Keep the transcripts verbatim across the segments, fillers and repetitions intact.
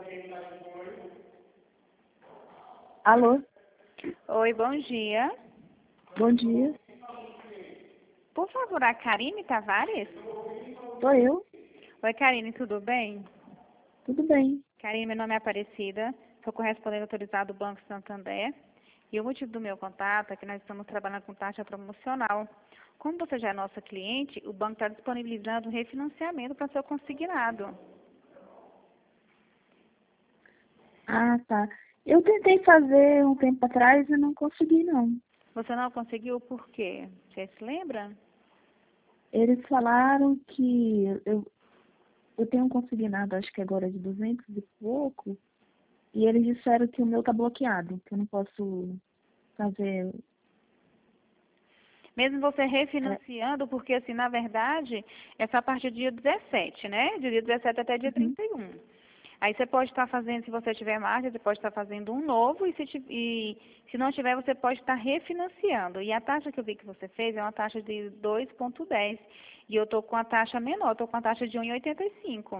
Alô? Oi, bom dia. Bom dia. Por favor, a Karine Tavares? Sou eu. Oi, Karine, tudo bem? Tudo bem. Karine, meu nome é Aparecida, sou correspondente autorizado do Banco Santander. E o motivo do meu contato é que nós estamos trabalhando com taxa promocional. Como você já é nossa cliente, o banco está disponibilizando um refinanciamento para seu consignado. Ah, tá. Eu tentei fazer um tempo atrás e não consegui, não. Você não conseguiu por quê? Você se lembra? Eles falaram que eu, eu tenho um consignado, acho que agora de duzentos e pouco, e eles disseram que o meu tá bloqueado, que eu não posso fazer... Mesmo você É, refinanciando, porque assim, na verdade, é só a partir do dia dezessete, né? De dia dezessete até dia uhum. trinta e um. Aí você pode estar fazendo, se você tiver margem, você pode estar fazendo um novo e se, ti- e se não tiver, você pode estar refinanciando. E a taxa que eu vi que você fez é uma taxa de dois vírgula dez. E eu estou com a taxa menor, estou com a taxa de um vírgula oitenta e cinco.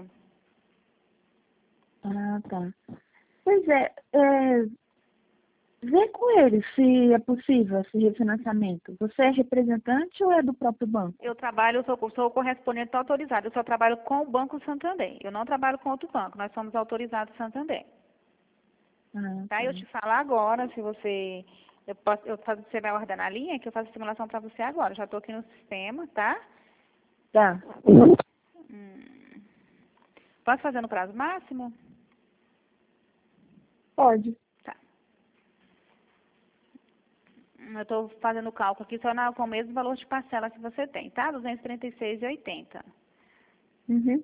Ah, tá. Pois é, é, vê com eles se é possível esse refinanciamento. Você é representante ou é do próprio banco? Eu trabalho, eu sou, sou correspondente autorizado, eu só trabalho com o Banco Santander. Eu não trabalho com outro banco, nós somos autorizados Santander. Ah, Tá? tá. Eu te falo agora, se você. Eu posso, eu faço, você vai guardar na linha, que eu faço a simulação para você agora. Já estou aqui no sistema, tá? Tá. Hum. Posso fazer no prazo máximo? Pode. Tá. Hum, Eu estou fazendo o cálculo aqui só na, com o mesmo valor de parcela que você tem, tá? duzentos e trinta e seis reais e oitenta centavos. Uhum.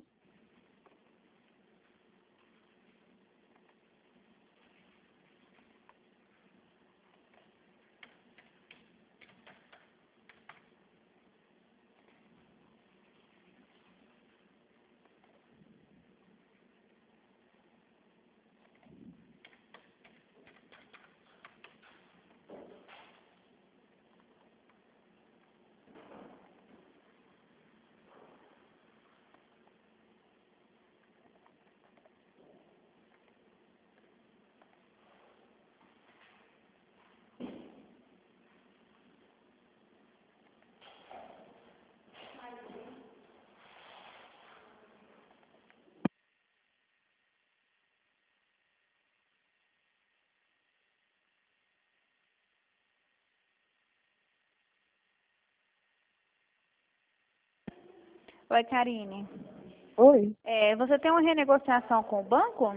Oi, Karine. Oi. É, você tem uma renegociação com o banco?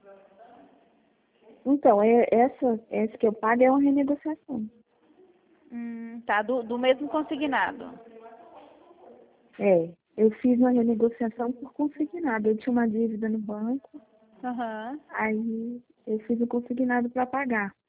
Então, é, essa, essa que eu pago é uma renegociação. Hum, tá, do, do mesmo consignado. É, eu fiz uma renegociação por consignado. Eu tinha uma dívida no banco, Aham. aí eu fiz o consignado para pagar.